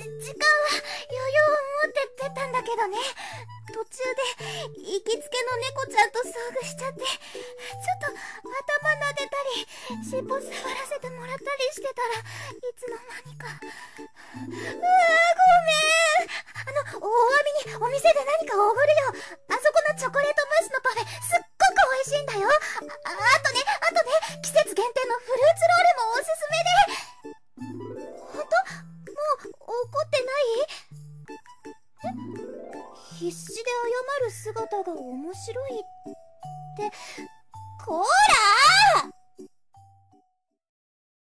時間は余裕を持って出たんだけどね。途中で行きつけの猫ちゃんと遭遇しちゃって、ちょっと頭撫でたり尻尾触らせてもらったりしてたら、いつの間にか。ごめん。お詫びにお店で何かおごるよ。あそこのチョコレートムースのパフェすっごく美味しいんだよ。あとね、季節限定のフルーツロールもおすすめで。ほんと？もう怒ってない？必死で謝る姿が面白いって。こーら